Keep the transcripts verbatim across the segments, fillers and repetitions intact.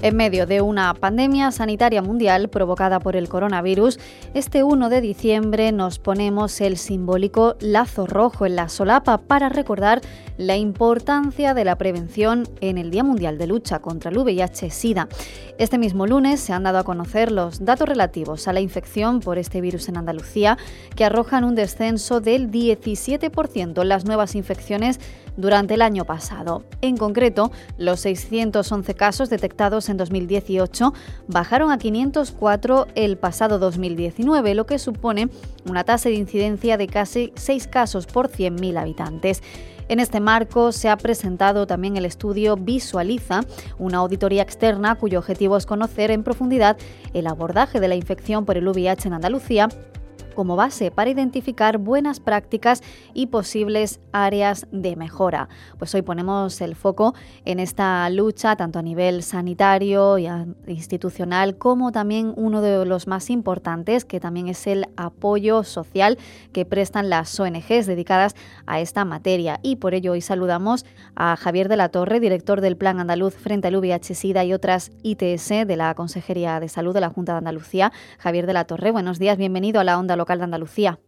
En medio de una pandemia sanitaria mundial provocada por el coronavirus, este uno de diciembre nos ponemos el simbólico lazo rojo en la solapa para recordar la importancia de la prevención en el Día Mundial de Lucha contra el V I H SIDA. Este mismo lunes se han dado a conocer los datos relativos a la infección por este virus en Andalucía, que arrojan un descenso del diecisiete por ciento en las nuevas infecciones durante el año pasado. En concreto, los seiscientos once casos detectados en dos mil dieciocho bajaron a quinientos cuatro el pasado dos mil diecinueve, lo que supone una tasa de incidencia de casi seis casos por cien mil habitantes. En este marco se ha presentado también el estudio Visualiza, una auditoría externa cuyo objetivo es conocer en profundidad el abordaje de la infección por el V I H en Andalucía como base para identificar buenas prácticas y posibles áreas de mejora. Pues hoy ponemos el foco en esta lucha tanto a nivel sanitario y institucional como también uno de los más importantes, que también es el apoyo social que prestan las O N Ges dedicadas a esta materia. Y por ello hoy saludamos a Javier de la Torre, director del Plan Andaluz frente al V I H SIDA y otras I T S de la Consejería de Salud de la Junta de Andalucía. Javier de la Torre, buenos días, bienvenido a la Onda Local de Andalucía.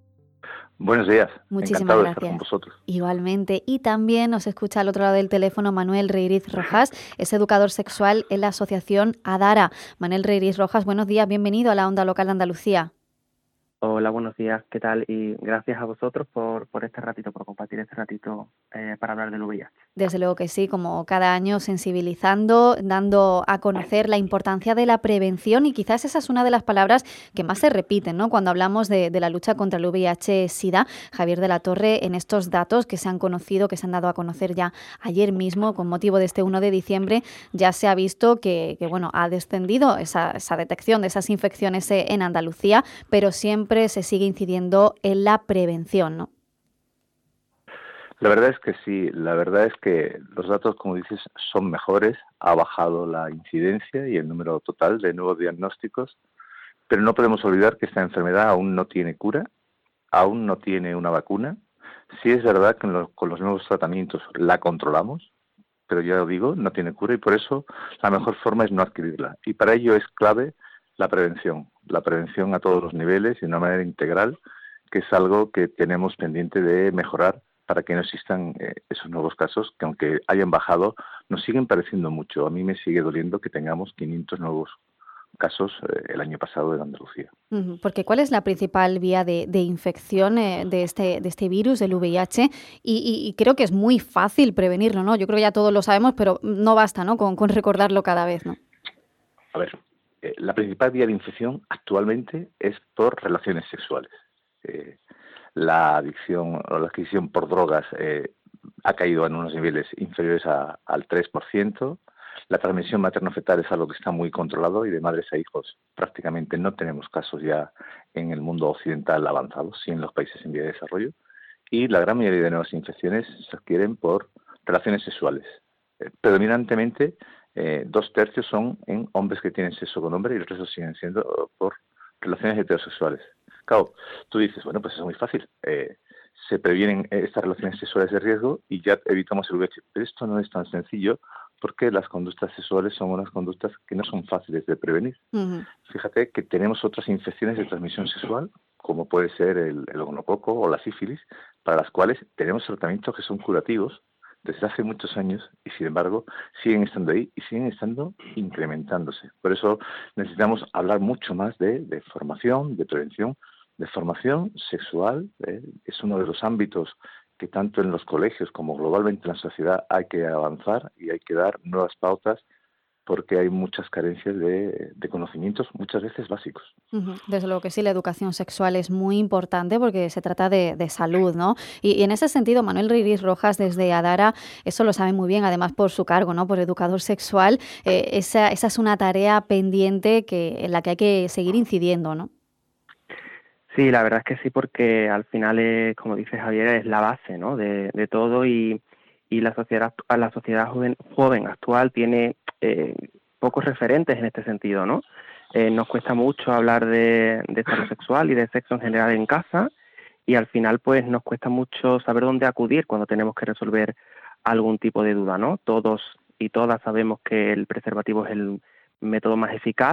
Buenos días. Muchísimas Encantado gracias. De estar con vosotros. Igualmente. Y también nos escucha al otro lado del teléfono Manuel Reiriz Rojas, es educador sexual en la asociación ADARA. Manuel Reiriz Rojas, buenos días, bienvenido a la Onda Local de Andalucía. Hola, buenos días, ¿qué tal? Y gracias a vosotros por, por este ratito, por compartir este ratito eh, para hablar del V I H. Desde luego que sí, como cada año sensibilizando, dando a conocer la importancia de la prevención, y quizás esa es una de las palabras que más se repiten, ¿no?, cuando hablamos de, de la lucha contra el V I H SIDA. Javier de la Torre, en estos datos que se han conocido, que se han dado a conocer ya ayer mismo con motivo de este uno de diciembre, ya se ha visto que, que bueno, ha descendido esa, esa detección de esas infecciones en Andalucía, pero siempre se sigue incidiendo en la prevención, ¿no? La verdad es que sí, la verdad es que los datos, como dices, son mejores, ha bajado la incidencia y el número total de nuevos diagnósticos, pero no podemos olvidar que esta enfermedad aún no tiene cura, aún no tiene una vacuna. Sí es verdad que los, con los nuevos tratamientos la controlamos, pero ya lo digo, no tiene cura y por eso la mejor forma es no adquirirla. Y para ello es clave la prevención, la prevención a todos los niveles y de una manera integral, que es algo que tenemos pendiente de mejorar para que no existan eh, esos nuevos casos que, aunque hayan bajado, nos siguen pareciendo mucho. A mí me sigue doliendo que tengamos quinientos nuevos casos eh, el año pasado en Andalucía. Porque ¿cuál es la principal vía de, de infección eh, de, este, de este virus, del V I H? Y, y, y creo que es muy fácil prevenirlo, ¿no? Yo creo que ya todos lo sabemos, pero no basta, ¿no?, con, con recordarlo cada vez, ¿no? A ver, eh, la principal vía de infección actualmente es por relaciones sexuales. Eh, la adicción o la adquisición por drogas eh, ha caído en unos niveles inferiores a, al tres por ciento. La transmisión materno-fetal es algo que está muy controlado y de madres a hijos prácticamente no tenemos casos ya en el mundo occidental avanzado, sí en los países en vía de desarrollo. Y la gran mayoría de nuevas infecciones se adquieren por relaciones sexuales. Eh, predominantemente, eh, dos tercios son en hombres que tienen sexo con hombres y el resto siguen siendo por relaciones heterosexuales. Claro, tú dices, bueno, pues es muy fácil. Eh, se previenen estas relaciones sexuales de riesgo y ya evitamos el V I H. Pero esto no es tan sencillo porque las conductas sexuales son unas conductas que no son fáciles de prevenir. Uh-huh. Fíjate que tenemos otras infecciones de transmisión sexual, como puede ser el, el gonococo o la sífilis, para las cuales tenemos tratamientos que son curativos desde hace muchos años y, sin embargo, siguen estando ahí y siguen estando incrementándose. Por eso necesitamos hablar mucho más de, de formación, de prevención, de formación sexual. ¿eh? Es uno de los ámbitos que tanto en los colegios como globalmente en la sociedad hay que avanzar y hay que dar nuevas pautas porque hay muchas carencias de, de conocimientos, muchas veces básicos. Uh-huh. Desde luego que sí, la educación sexual es muy importante porque se trata de, de salud, ¿no? Y, y en ese sentido, Manuel Reiriz Rojas, desde ADARA, eso lo sabe muy bien, además por su cargo, ¿no?, por educador sexual, eh, esa, esa es una tarea pendiente que, en la que hay que seguir incidiendo, ¿no? Sí, la verdad es que sí, porque al final, es, como dice Javier, es la base, ¿no?, de, de todo y, y la sociedad la sociedad joven, joven actual tiene eh, pocos referentes en este sentido, ¿no? Eh, nos cuesta mucho hablar de, de salud sexual y de sexo en general en casa y al final pues nos cuesta mucho saber dónde acudir cuando tenemos que resolver algún tipo de duda, ¿no? Todos y todas sabemos que el preservativo es el método más eficaz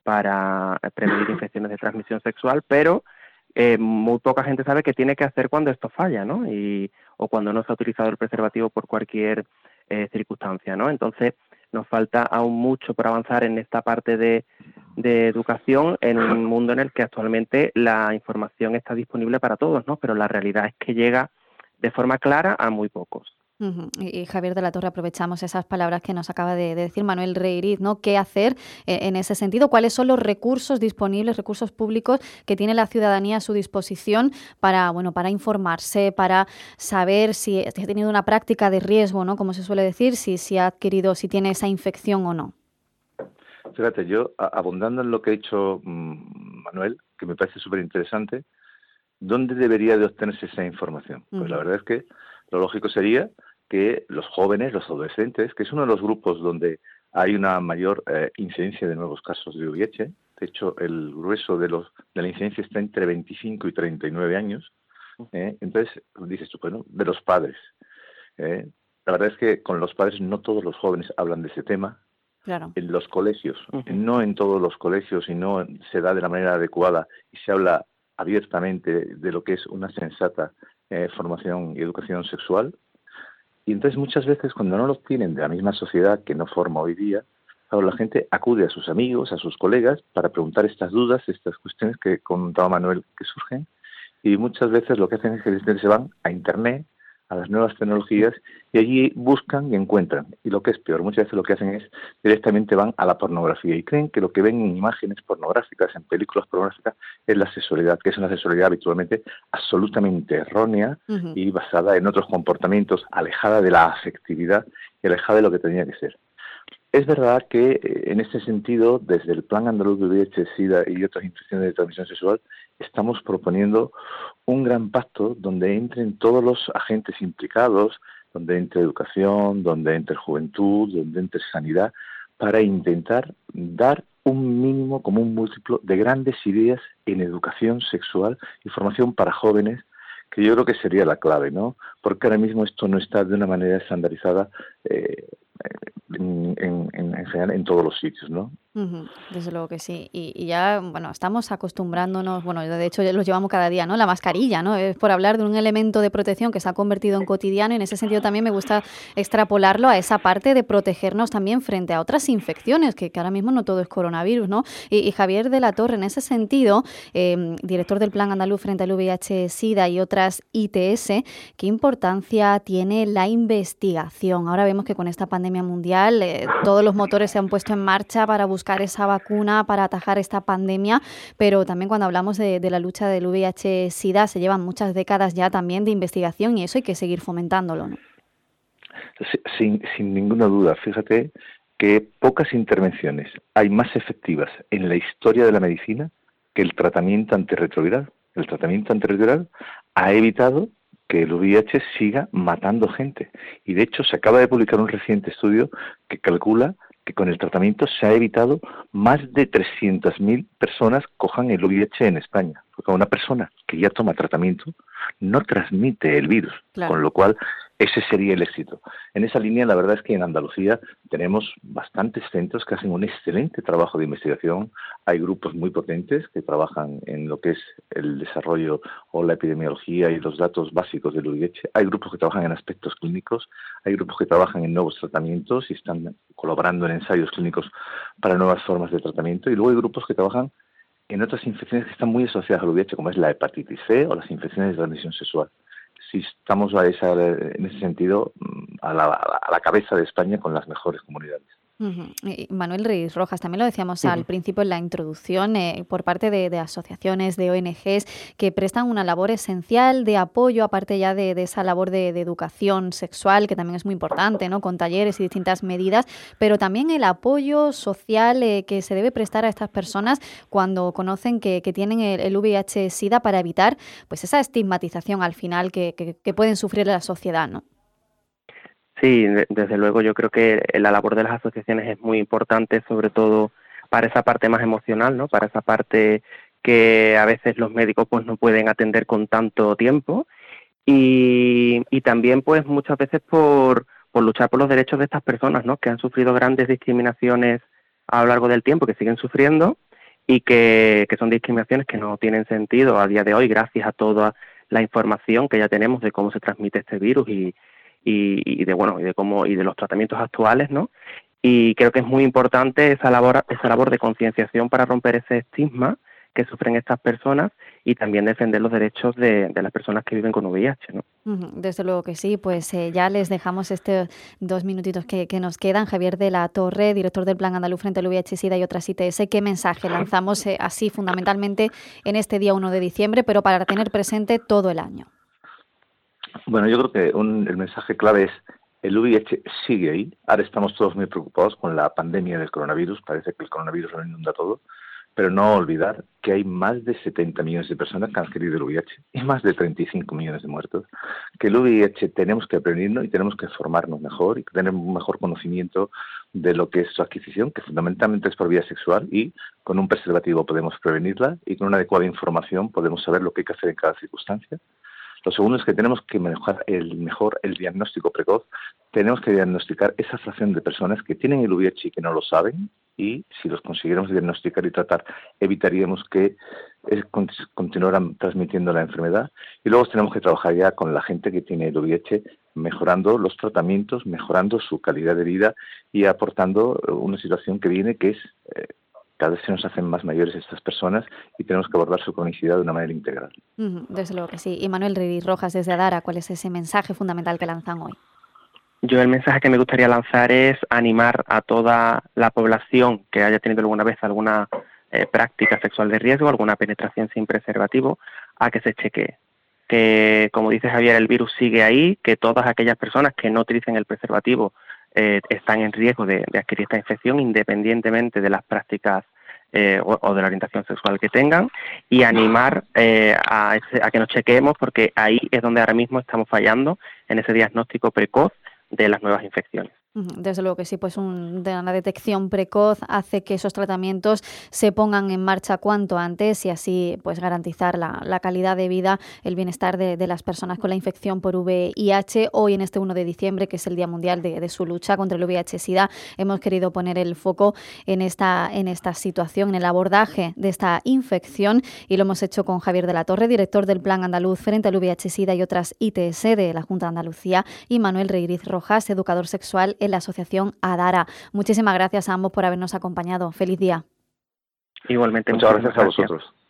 para prevenir infecciones de transmisión sexual, pero eh, muy poca gente sabe qué tiene que hacer cuando esto falla, ¿no? Y, o cuando no se ha utilizado el preservativo por cualquier eh, circunstancia, ¿no? Entonces, nos falta aún mucho por avanzar en esta parte de, de educación en un mundo en el que actualmente la información está disponible para todos, ¿no? Pero la realidad es que llega de forma clara a muy pocos. Uh-huh. Y, y Javier de la Torre, aprovechamos esas palabras que nos acaba de, de decir Manuel Reiriz, ¿no? ¿Qué hacer eh, en ese sentido? ¿Cuáles son los recursos disponibles, recursos públicos que tiene la ciudadanía a su disposición para, bueno, para informarse, para saber si ha tenido una práctica de riesgo, ¿no? Como se suele decir, si, si ha adquirido, si tiene esa infección o no? Fíjate, yo, abundando en lo que ha dicho mmm, Manuel, que me parece súper interesante, ¿dónde debería de obtenerse esa información? Pues uh-huh. La verdad es que lo lógico sería que los jóvenes, los adolescentes, que es uno de los grupos donde hay una mayor eh, incidencia de nuevos casos de V I H, de hecho el grueso de los de la incidencia está entre veinticinco y treinta y nueve años, eh, entonces dices tú, bueno, de los padres. Eh, la verdad es que con los padres no todos los jóvenes hablan de ese tema. Claro. En los colegios, Uh-huh. no en todos los colegios y no se da de la manera adecuada y se habla abiertamente de lo que es una sensata eh, formación y educación sexual. Y entonces muchas veces cuando no los tienen de la misma sociedad que no forma hoy día, claro, la gente acude a sus amigos, a sus colegas para preguntar estas dudas, estas cuestiones que contaba Manuel que surgen, y muchas veces lo que hacen es que se van a Internet, a las nuevas tecnologías, y allí buscan y encuentran. Y lo que es peor, muchas veces lo que hacen es directamente van a la pornografía y creen que lo que ven en imágenes pornográficas, en películas pornográficas, es la sexualidad, que es una sexualidad habitualmente absolutamente errónea uh-huh. y basada en otros comportamientos, alejada de la afectividad y alejada de lo que tenía que ser. Es verdad que en este sentido, desde el Plan Andaluz de V I H, SIDA y otras infecciones de transmisión sexual, estamos proponiendo un gran pacto donde entren todos los agentes implicados, donde entre educación, donde entre juventud, donde entre sanidad, para intentar dar un mínimo común múltiplo de grandes ideas en educación sexual y formación para jóvenes, que yo creo que sería la clave, ¿no? Porque ahora mismo esto no está de una manera estandarizada eh, en, en, en general en todos los sitios, ¿no? Uh-huh, desde luego que sí. Y, y ya, bueno, estamos acostumbrándonos, bueno, de hecho ya los llevamos cada día, ¿no? La mascarilla, ¿no? Es por hablar de un elemento de protección que se ha convertido en cotidiano y en ese sentido también me gusta extrapolarlo a esa parte de protegernos también frente a otras infecciones, que, que ahora mismo no todo es coronavirus, ¿no? Y, y Javier de la Torre, en ese sentido, eh, director del Plan Andaluz frente al V I H SIDA y otras I T S, ¿qué importancia tiene la investigación? Ahora vemos que con esta pandemia mundial eh, todos los motores se han puesto en marcha para buscar buscar esa vacuna para atajar esta pandemia, pero también cuando hablamos de, de la lucha del V I H SIDA se llevan muchas décadas ya también de investigación y eso hay que seguir fomentándolo, ¿no? Sin, sin ninguna duda, fíjate que pocas intervenciones hay más efectivas en la historia de la medicina que el tratamiento antirretroviral. El tratamiento antirretroviral ha evitado que el V I H siga matando gente y de hecho se acaba de publicar un reciente estudio que calcula que con el tratamiento se ha evitado más de trescientas mil personas cojan el V I H en España. Porque una persona que ya toma tratamiento no transmite el virus, claro. Con lo cual ese sería el éxito. En esa línea, la verdad es que en Andalucía tenemos bastantes centros que hacen un excelente trabajo de investigación. Hay grupos muy potentes que trabajan en lo que es el desarrollo o la epidemiología y los datos básicos del V I H. Hay grupos que trabajan en aspectos clínicos, hay grupos que trabajan en nuevos tratamientos y están colaborando en ensayos clínicos para nuevas formas de tratamiento. Y luego hay grupos que trabajan en otras infecciones que están muy asociadas al V I H, como es la hepatitis C o las infecciones de transmisión sexual. Si estamos a esa, en ese sentido a la, a la cabeza de España con las mejores comunidades. Uh-huh. Manuel Reiriz Rojas, también lo decíamos uh-huh. al principio en la introducción, eh, por parte de, de asociaciones, de O N Ges, que prestan una labor esencial de apoyo, aparte ya de, de esa labor de, de educación sexual, que también es muy importante, ¿no? Con talleres y distintas medidas, pero también el apoyo social eh, que se debe prestar a estas personas cuando conocen que, que tienen el, el V I H SIDA para evitar pues esa estigmatización al final que, que, que pueden sufrir la sociedad, ¿no? Sí, desde luego yo creo que la labor de las asociaciones es muy importante, sobre todo para esa parte más emocional, ¿no? Para esa parte que a veces los médicos pues no pueden atender con tanto tiempo y, y también pues muchas veces por, por por luchar por los derechos de estas personas, ¿no? Que han sufrido grandes discriminaciones a lo largo del tiempo, que siguen sufriendo y que, que son discriminaciones que no tienen sentido a día de hoy gracias a toda la información que ya tenemos de cómo se transmite este virus y, y, y de bueno y de cómo y de los tratamientos actuales, ¿no? Y creo que es muy importante esa labor esa labor de concienciación para romper ese estigma que sufren estas personas y también defender los derechos de, de las personas que viven con V I H, ¿no? Desde luego que sí, pues eh, ya les dejamos estos dos minutitos que, que nos quedan. Javier de la Torre, director del Plan Andaluz frente al V I H, SIDA y otras I T S, ¿qué mensaje lanzamos eh, así fundamentalmente en este día uno de diciembre, pero para tener presente todo el año? Bueno, yo creo que un, el mensaje clave es el V I H sigue ahí. Ahora estamos todos muy preocupados con la pandemia del coronavirus. Parece que el coronavirus lo inunda todo. Pero no olvidar que hay más de setenta millones de personas que han adquirido el V I H y más de treinta y cinco millones de muertos. Que el V I H tenemos que prevenirnos y tenemos que formarnos mejor y tener un mejor conocimiento de lo que es su adquisición, que fundamentalmente es por vía sexual, y con un preservativo podemos prevenirla y con una adecuada información podemos saber lo que hay que hacer en cada circunstancia. Lo segundo es que tenemos que mejorar el mejor el diagnóstico precoz. Tenemos que diagnosticar esa fracción de personas que tienen el V I H y que no lo saben, y si los consiguiéramos diagnosticar y tratar, evitaríamos que eh, continuaran transmitiendo la enfermedad. Y luego tenemos que trabajar ya con la gente que tiene el V I H, mejorando los tratamientos, mejorando su calidad de vida y aportando una situación que viene que es eh, cada vez se nos hacen más mayores estas personas y tenemos que abordar su cronicidad de una manera integral. Desde luego que sí. Y Manuel Reguiz Rojas, desde Adara, ¿cuál es ese mensaje fundamental que lanzan hoy? Yo el mensaje que me gustaría lanzar es animar a toda la población que haya tenido alguna vez alguna eh, práctica sexual de riesgo, alguna penetración sin preservativo, a que se chequee. Que, como dice Javier, el virus sigue ahí, que todas aquellas personas que no utilicen el preservativo eh, están en riesgo de, de adquirir esta infección, independientemente de las prácticas eh, o, o de la orientación sexual que tengan, y animar eh, a, ese, a que nos chequeemos, porque ahí es donde ahora mismo estamos fallando en ese diagnóstico precoz de las nuevas infecciones. Desde luego que sí, pues un, de una detección precoz hace que esos tratamientos se pongan en marcha cuanto antes y así pues garantizar la, la calidad de vida, el bienestar de, de las personas con la infección por V I H. Hoy en este uno de diciembre, que es el Día Mundial de, de su lucha contra el V I H-Sida, hemos querido poner el foco en esta, en esta situación, en el abordaje de esta infección, y lo hemos hecho con Javier de la Torre, director del Plan Andaluz frente al V I H-Sida y otras I T S de la Junta de Andalucía, y Manuel Reguiz Rojas, educador sexual en la Asociación Adara. Muchísimas gracias a ambos por habernos acompañado. Feliz día. Igualmente. Muchas gracias a vosotros.